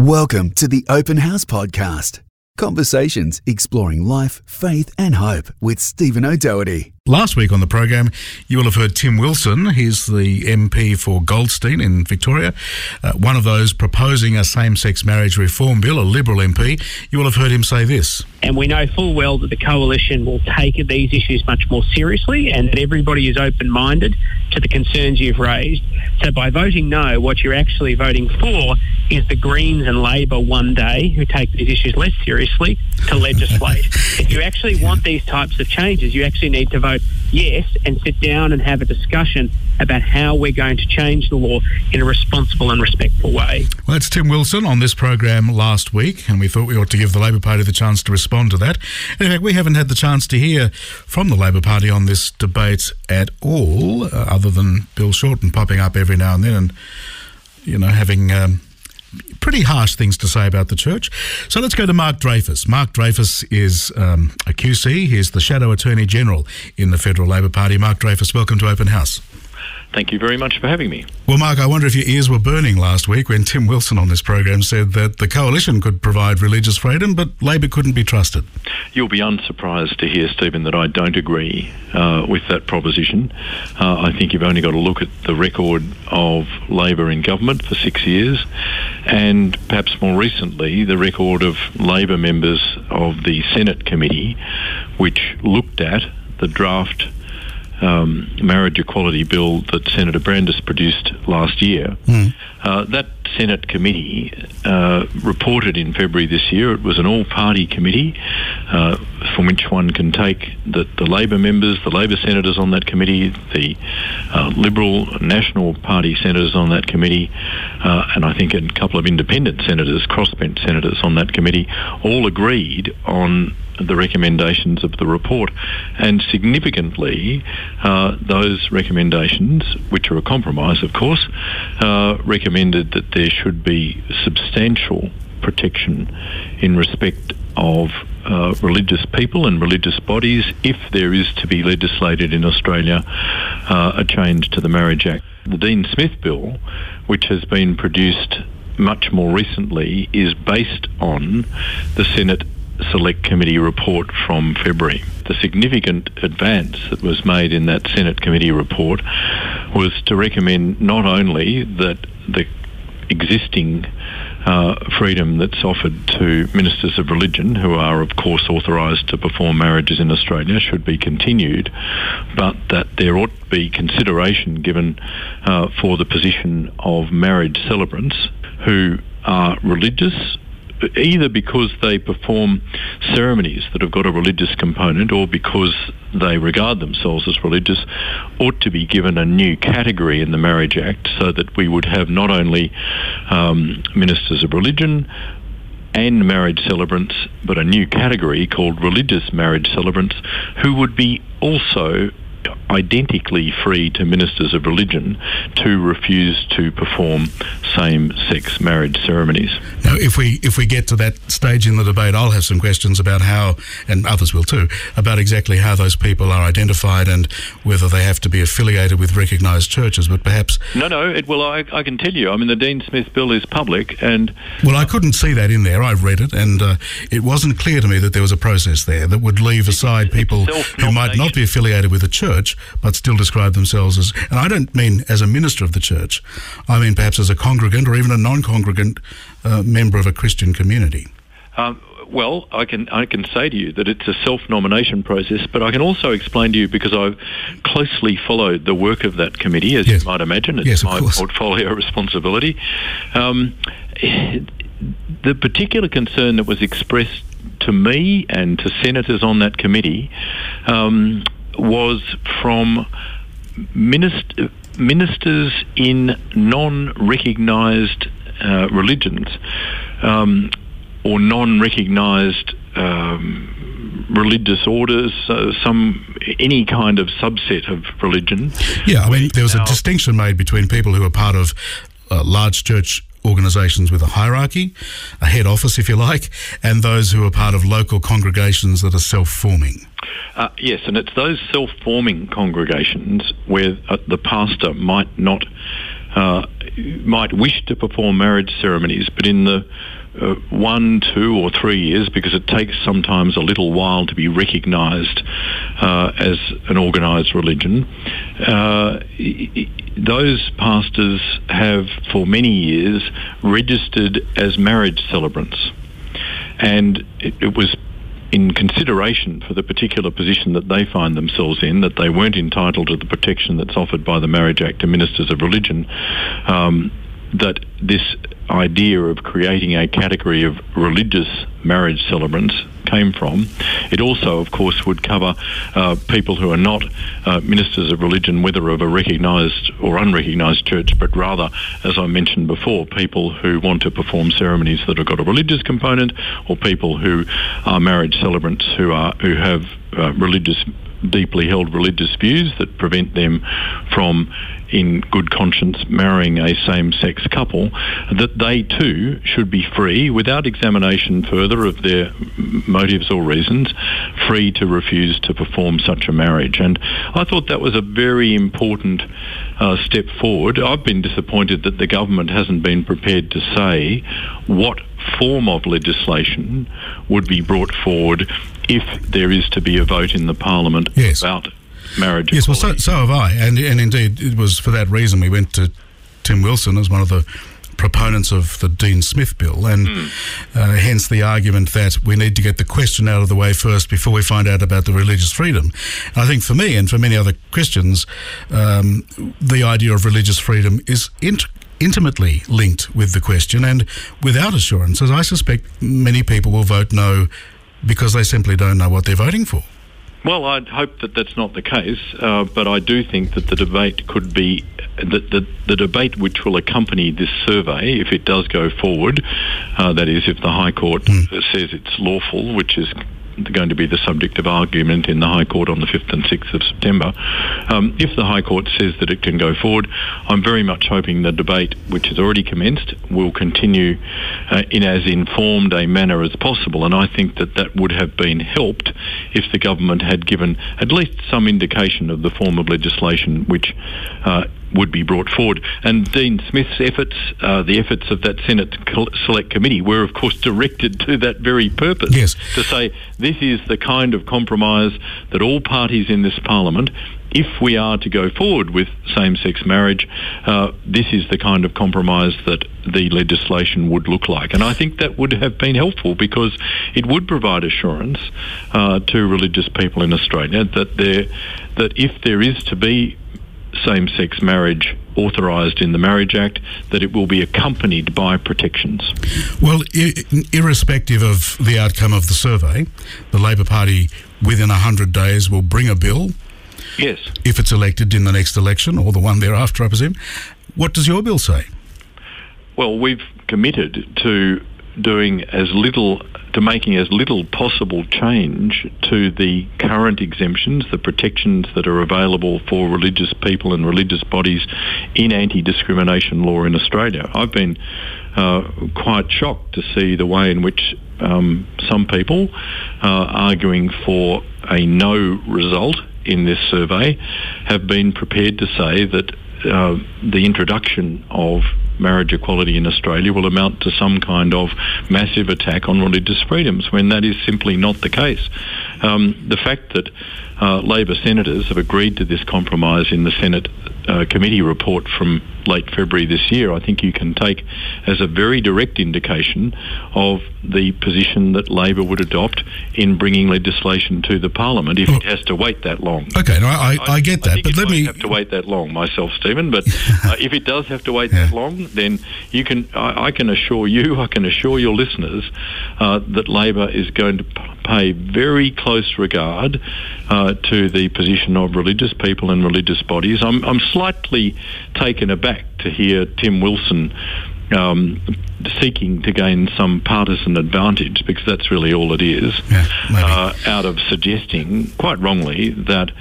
Welcome to the Open House Podcast. Conversations exploring life, faith and hope with Stephen O'Doherty. Last week on the program, you will have heard Tim Wilson. He's the MP for Goldstein in Victoria, one of those proposing a same-sex marriage reform bill, a Liberal MP. You will have heard him say this. And we know full well that the Coalition will take these issues much more seriously and that everybody is open-minded to the concerns you've raised. So by voting no, what you're actually voting for is the Greens and Labor one day, who take these issues less seriously, to legislate. If you actually want these types of changes, you actually need to vote yes and sit down and have a discussion about how we're going to change the law in a responsible and respectful way. Well, that's Tim Wilson on this program last week, and we thought we ought to give the Labor Party the chance to respond to that. In fact, we haven't had the chance to hear from the Labor Party on this debate at all, other than Bill Shorten popping up every now and then and, you know, having pretty harsh things to say about the church. So let's go to Mark Dreyfus. Mark Dreyfus is a QC. He's the Shadow Attorney General in the Federal Labor Party. Mark Dreyfus, welcome to Open House. Thank you very much for having me. Well, Mark, I wonder if your ears were burning last week when Tim Wilson on this program said that the Coalition could provide religious freedom, but Labor couldn't be trusted. You'll be unsurprised to hear, Stephen, that I don't agree with that proposition. I think you've only got to look at the record of Labor in government for 6 years, and perhaps more recently, the record of Labor members of the Senate committee, which looked at the draft marriage equality bill that Senator Brandis produced last year. That Senate committee reported in February this year. It was an all-party committee from which one can take the Labor members, the Labor senators on that committee, the Liberal National Party senators on that committee, and I think a couple of independent senators, crossbench senators on that committee, all agreed on the recommendations of the report, and significantly those recommendations, which are a compromise of course, recommended that there should be substantial protection in respect of religious people and religious bodies if there is to be legislated in Australia a change to the Marriage Act. The Dean Smith bill, which has been produced much more recently, is based on the Senate Select Committee report from February. The significant advance that was made in that Senate Committee report was to recommend not only that the existing freedom that's offered to ministers of religion, who are of course authorised to perform marriages in Australia, should be continued, but that there ought to be consideration given for the position of marriage celebrants who are religious, either because they perform ceremonies that have got a religious component or because they regard themselves as religious, ought to be given a new category in the Marriage Act so that we would have not only ministers of religion and marriage celebrants, but a new category called religious marriage celebrants who would be also identically free to ministers of religion to refuse to perform same-sex marriage ceremonies. Now, if we get to that stage in the debate, I'll have some questions about how, and others will too, about exactly how those people are identified and whether they have to be affiliated with recognised churches, but perhaps... I can tell you, I mean, the Dean Smith bill is public and... Well, I couldn't see that in there. I've read it, and it wasn't clear to me that there was a process there that would leave aside people who might not be affiliated with a church, but still describe themselves as, and I don't mean as a minister of the church, I mean perhaps as a congregant or even a non-congregant member of a Christian community. Well, I can say to you that it's a self-nomination process, but I can also explain to you, because I've closely followed the work of that committee, as you might imagine. It's my portfolio responsibility. The particular concern that was expressed to me and to senators on that committee was from ministers in non-recognised religions or non-recognised religious orders, any kind of subset of religion. Yeah, I mean, there was a distinction made between people who are part of large church organisations with a hierarchy, a head office if you like, and those who are part of local congregations that are self-forming. Yes, and it's those self-forming congregations where the pastor might not might wish to perform marriage ceremonies, but in the 1, 2 or 3 years, because it takes sometimes a little while to be recognised as an organised religion, those pastors have for many years registered as marriage celebrants. And it was in consideration for the particular position that they find themselves in, that they weren't entitled to the protection that's offered by the Marriage Act to ministers of religion, that this idea of creating a category of religious marriage celebrants came from. It also, of course, would cover people who are not ministers of religion, whether of a recognised or unrecognised church, but rather, as I mentioned before, people who want to perform ceremonies that have got a religious component, or people who are marriage celebrants who have deeply held religious views that prevent them from, in good conscience, marrying a same-sex couple, that they too should be free, without examination further of their motives or reasons, free to refuse to perform such a marriage. And I thought that was a very important step forward. I've been disappointed that the government hasn't been prepared to say what form of legislation would be brought forward if there is to be a vote in the Parliament about marriage equality. Yes, well, so have I. And indeed, it was for that reason we went to Tim Wilson as one of the proponents of the Dean Smith bill, and hence the argument that we need to get the question out of the way first before we find out about the religious freedom. I think for me and for many other Christians, the idea of religious freedom is intimately linked with the question, and without assurances, I suspect many people will vote no because they simply don't know what they're voting for. Well, I'd hope that that's not the case, but I do think that the debate could be the debate which will accompany this survey, if it does go forward, that is, if the High Court says it's lawful, which is going to be the subject of argument in the High Court on the 5th and 6th of September. If the High Court says that it can go forward, I'm very much hoping the debate, which has already commenced, will continue in as informed a manner as possible. And I think that that would have been helped if the government had given at least some indication of the form of legislation which would be brought forward. And Dean Smith's efforts, the efforts of that Senate Select Committee, were of course directed to that very purpose. Yes. To say this is the kind of compromise that all parties in this Parliament, if we are to go forward with same-sex marriage, this is the kind of compromise that the legislation would look like. And I think that would have been helpful, because it would provide assurance to religious people in Australia that if there is to be same-sex marriage authorised in the Marriage Act, that it will be accompanied by protections. Well, irrespective of the outcome of the survey, the Labor Party within 100 days will bring a bill. Yes. If it's elected in the next election, or the one thereafter, I presume. What does your bill say? Well, we've committed to making as little possible change to the current exemptions, the protections that are available for religious people and religious bodies in anti-discrimination law in Australia. I've been quite shocked to see the way in which some people arguing for a no result in this survey have been prepared to say that the introduction of marriage equality in Australia will amount to some kind of massive attack on religious freedoms, when that is simply not the case. The fact that Labor senators have agreed to this compromise in the Senate committee report from late February this year, I think you can take as a very direct indication of the position that Labor would adopt in bringing legislation to the Parliament if it has to wait that long. Okay, no, I get that, but let me have to wait that long myself, Stephen. But if it does have to wait that long, then I can assure you, I can assure your listeners that Labor is going to pay very close regard to the position of religious people and religious bodies. I'm slightly taken aback to hear Tim Wilson seeking to gain some partisan advantage, because that's really all it is, out of suggesting, quite wrongly, that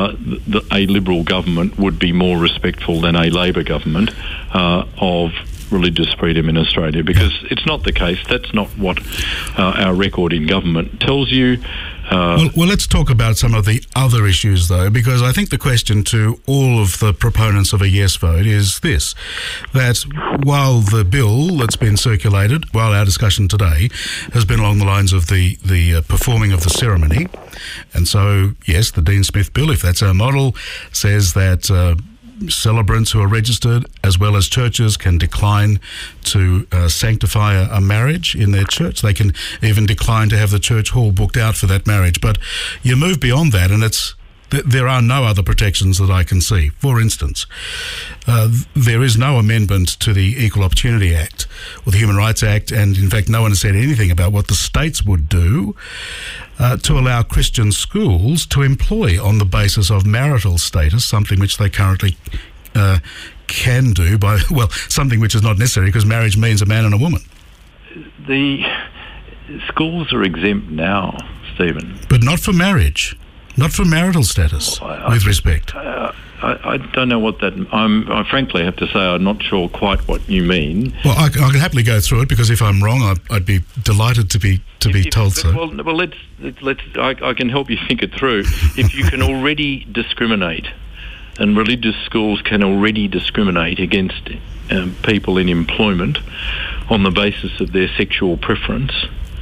a Liberal government would be more respectful than a Labor government of religious freedom in Australia, because it's not the case. That's not what our record in government tells you. Well, let's talk about some of the other issues, though, because I think the question to all of the proponents of a yes vote is this, that while the bill that's been circulated, while our discussion today has been along the lines of the performing of the ceremony, and so, yes, the Dean Smith bill, if that's our model, says that celebrants who are registered as well as churches can decline to sanctify a marriage in their church. They can even decline to have the church hall booked out for that marriage. But you move beyond that and there are no other protections that I can see. For instance, there is no amendment to the Equal Opportunity Act or the Human Rights Act, and in fact no one has said anything about what the states would do to allow Christian schools to employ on the basis of marital status, something which they currently can do something which is not necessary because marriage means a man and a woman. The schools are exempt now, Stephen. But not for marriage. Not for marital status, with respect. I don't know what that... I frankly have to say I'm not sure quite what you mean. Well, I can happily go through it, because if I'm wrong, I'd be delighted to be told so. Well, let's. I can help you think it through. If you can already discriminate, and religious schools can already discriminate against people in employment on the basis of their sexual preference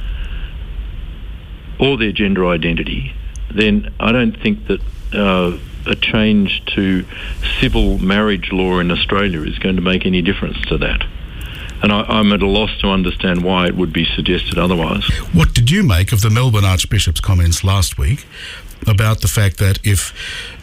or their gender identity, then I don't think that a change to civil marriage law in Australia is going to make any difference to that. And I'm at a loss to understand why it would be suggested otherwise. What did you make of the Melbourne Archbishop's comments last week about the fact that if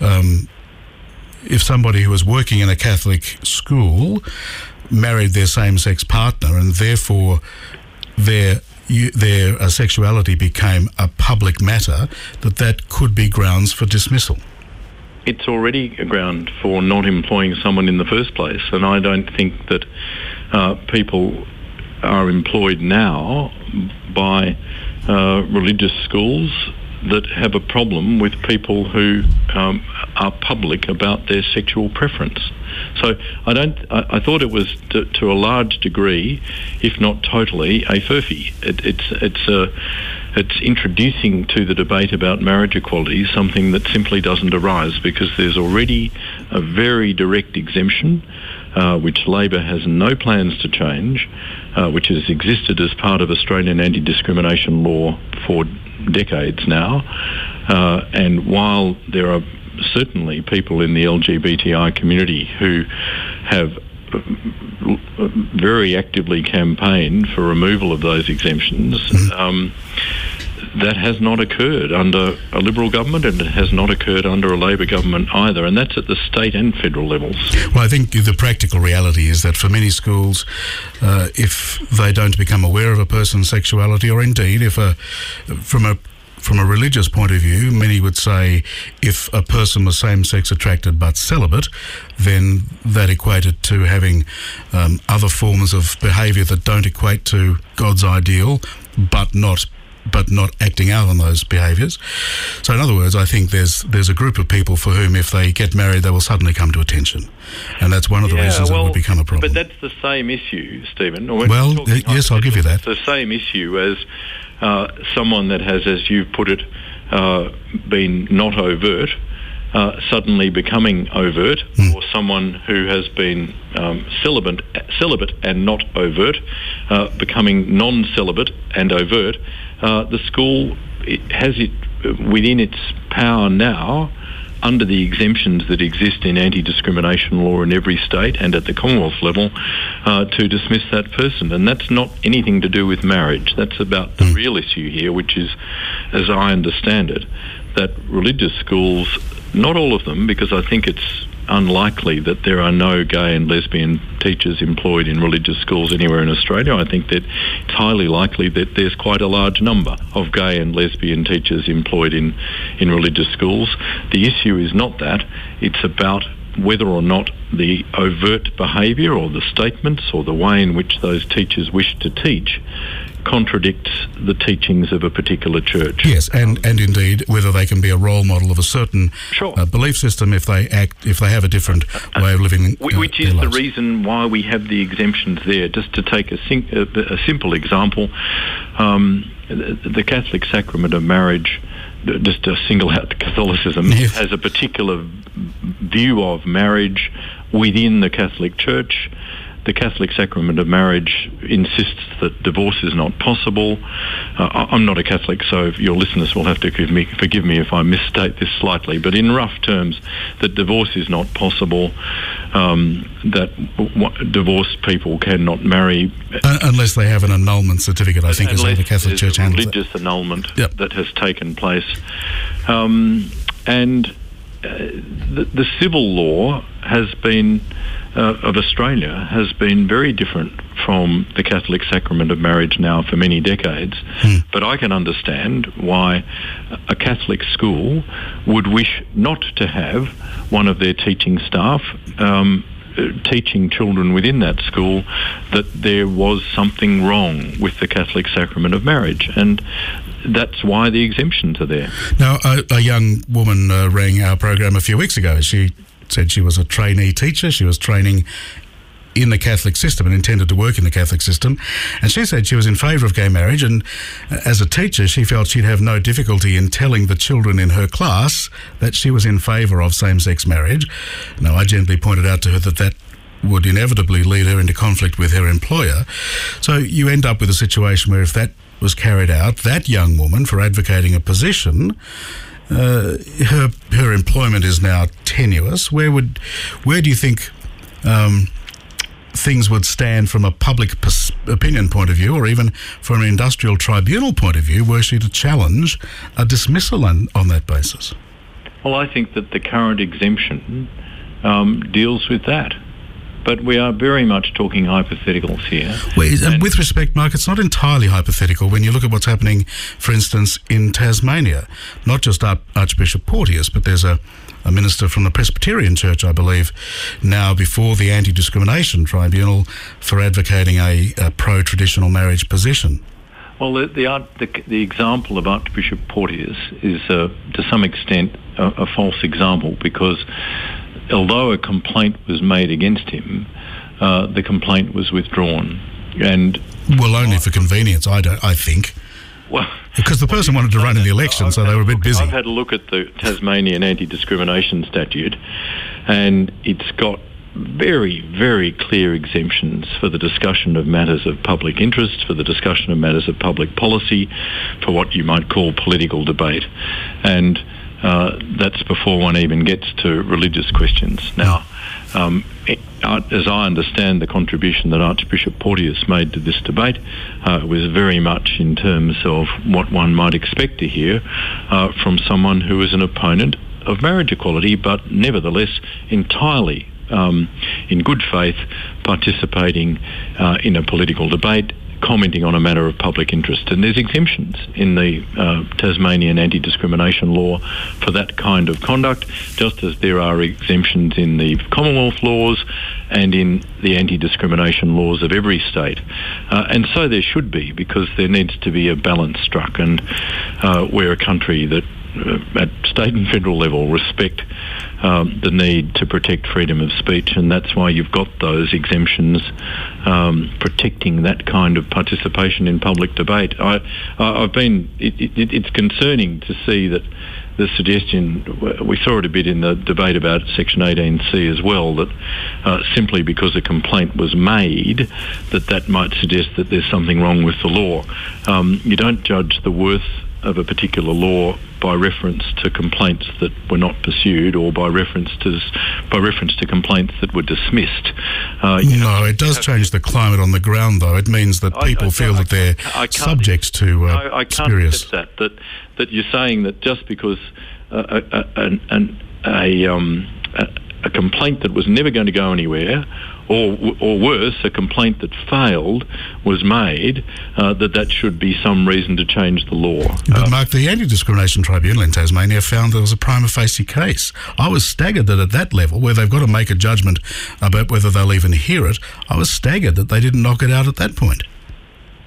somebody who was working in a Catholic school married their same-sex partner and therefore their sexuality became a public matter, that could be grounds for dismissal? It's already a ground for not employing someone in the first place, and I don't think that people are employed now by religious schools that have a problem with people who are public about their sexual preference. So I thought it was to a large degree, if not totally, a furphy. It's introducing to the debate about marriage equality something that simply doesn't arise, because there's already a very direct exemption which Labor has no plans to change, which has existed as part of Australian anti-discrimination law for decades now. And while there are certainly people in the LGBTI community who have very actively campaigned for removal of those exemptions, that has not occurred under a Liberal government, and it has not occurred under a Labor government either, and that's at the state and federal levels. Well, I think the practical reality is that for many schools, if they don't become aware of a person's sexuality, or indeed if from a religious point of view, many would say if a person was same-sex attracted but celibate, then that equated to having other forms of behaviour that don't equate to God's ideal, but not acting out on those behaviours. So in other words, I think there's a group of people for whom if they get married, they will suddenly come to attention. And that's one of the reasons it would become a problem. But that's the same issue, Stephen. Well, yes, I'll give you that. It's the same issue as someone that has, as you put it, been not overt, suddenly becoming overt, or someone who has been celibate and not overt, becoming non-celibate and overt. The school has it within its power now, under the exemptions that exist in anti-discrimination law in every state and at the Commonwealth level, to dismiss that person. And that's not anything to do with marriage. That's about the real issue here, which is, as I understand it, that religious schools, not all of them, because I think it's unlikely that there are no gay and lesbian teachers employed in religious schools anywhere in Australia. I think that it's highly likely that there's quite a large number of gay and lesbian teachers employed in religious schools. The issue is not that. It's about whether or not the overt behaviour or the statements or the way in which those teachers wish to teach contradicts the teachings of a particular church. Yes, and indeed whether they can be a role model of a certain belief system if they have a different way of living. Which is the reason why we have the exemptions there. Just to take a simple example, the Catholic sacrament of marriage, just to single out Catholicism, has a particular view of marriage within the Catholic Church. The Catholic sacrament of marriage insists that divorce is not possible. I'm not a Catholic, so your listeners will have to forgive me if I misstate this slightly, but in rough terms, that divorce is not possible, that divorced people cannot marry... unless they have an annulment certificate, I think, is how the Catholic Church handles it. Religious annulment that has taken place. The civil law has been... of Australia has been very different from the Catholic sacrament of marriage now for many decades. But I can understand why a Catholic school would wish not to have one of their teaching staff teaching children within that school that there was something wrong with the Catholic sacrament of marriage. And that's why the exemptions are there. Now, a young woman rang our program a few weeks ago. She said she was a trainee teacher. She was training in the Catholic system and intended to work in the Catholic system. And she said she was in favour of gay marriage, and as a teacher she felt she'd have no difficulty in telling the children in her class that she was in favour of same-sex marriage. Now, I gently pointed out to her that would inevitably lead her into conflict with her employer. So you end up with a situation where if that was carried out, that young woman, for advocating a position, her employment is now tenuous. Where do you think things would stand from a public opinion point of view, or even from an industrial tribunal point of view, were she to challenge a dismissal on that basis? Well, I think that the current exemption deals with that. But we are very much talking hypotheticals here. Well, with respect, Mark, it's not entirely hypothetical when you look at what's happening, for instance, in Tasmania. Not just Archbishop Porteous, but there's a minister from the Presbyterian Church, I believe, now before the Anti-Discrimination Tribunal for advocating a pro-traditional marriage position. Well, the example of Archbishop Porteous is, to some extent, a false example, because although a complaint was made against him, the complaint was withdrawn. And only for convenience, I think. Well, because the person wanted to run in the election, so they were a bit busy. I've had a look at the Tasmanian Anti-Discrimination Statute, and it's got very, very clear exemptions for the discussion of matters of public interest, for the discussion of matters of public policy, for what you might call political debate. And that's before one even gets to religious questions. Now, as I understand the contribution that Archbishop Porteous made to this debate, was very much in terms of what one might expect to hear from someone who is an opponent of marriage equality, but nevertheless entirely in good faith participating in a political debate, commenting on a matter of public interest. And there's exemptions in the Tasmanian anti-discrimination law for that kind of conduct, just as there are exemptions in the Commonwealth laws and in the anti-discrimination laws of every state. And so there should be, because there needs to be a balance struck. And we're a country that at state and federal level respect the need to protect freedom of speech, and that's why you've got those exemptions protecting that kind of participation in public debate. It's concerning to see that the suggestion, we saw it a bit in the debate about Section 18C as well, that simply because a complaint was made, that might suggest that there's something wrong with the law. You don't judge the worth of a particular law by reference to complaints that were not pursued, or by reference to complaints that were dismissed. No, it does change the climate on the ground, though. It means that people feel that they're subject to I can't accept that you're saying that just because a complaint that was never going to go anywhere, or worse, a complaint that failed was made, that should be some reason to change the law. But Mark, the Anti-Discrimination Tribunal in Tasmania found there was a prima facie case. I was staggered that at that level, where they've got to make a judgment about whether they'll even hear it, I was staggered that they didn't knock it out at that point.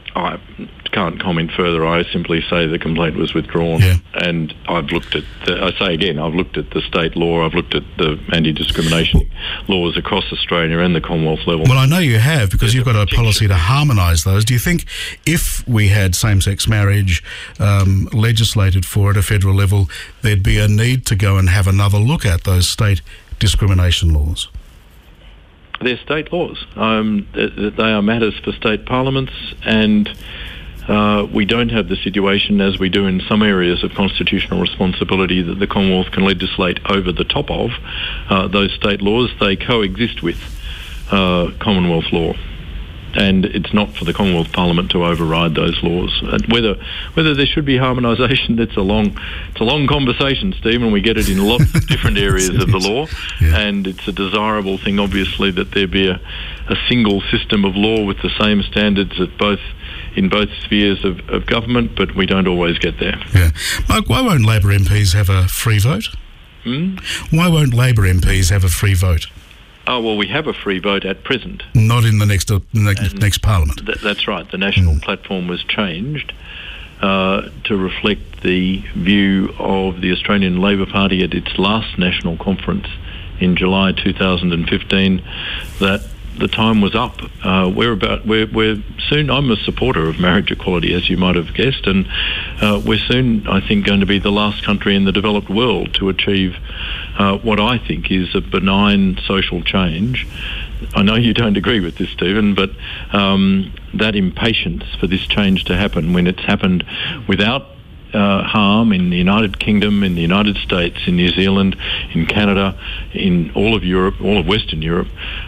I can't comment further. I simply say the complaint was withdrawn. Yeah. And I've looked at, I've looked at the state law, I've looked at the anti-discrimination laws across Australia and the Commonwealth level. Well, I know you have, because you've got a policy to harmonise those. Do you think if we had same-sex marriage legislated for at a federal level, there'd be a need to go and have another look at those state discrimination laws? They're state laws. They are matters for state parliaments, and we don't have the situation, as we do in some areas of constitutional responsibility, that the Commonwealth can legislate over the top of those state laws. They coexist with Commonwealth law, and it's not for the Commonwealth Parliament to override those laws. Whether there should be harmonisation, it's a long conversation, Stephen. We get it in lots of different areas of the law, and it's a desirable thing, obviously, that there be a single system of law with the same standards in both spheres of government, but we don't always get there. Yeah. Mark, why won't Labor MPs have a free vote? Why won't Labor MPs have a free vote? Oh, well, we have a free vote at present. Not in the next Parliament. That's right. The national platform was changed to reflect the view of the Australian Labor Party at its last national conference in July 2015 that the time was up. We're soon. I'm a supporter of marriage equality, as you might have guessed, and we're soon, I think, going to be the last country in the developed world to achieve what I think is a benign social change. I know you don't agree with this, Stephen, but that impatience for this change to happen, when it's happened without harm in the United Kingdom, in the United States, in New Zealand, in Canada, in all of Europe, all of Western Europe,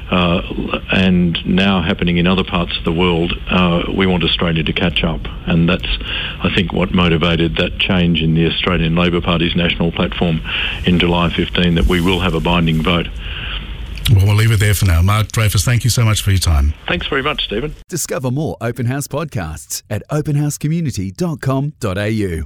and now happening in other parts of the world, we want Australia to catch up. And that's, I think, what motivated that change in the Australian Labor Party's national platform in July 15, that we will have a binding vote. Well, we'll leave it there for now. Mark Dreyfus, thank you so much for your time. Thanks very much, Stephen. Discover more Open House podcasts at openhousecommunity.com.au.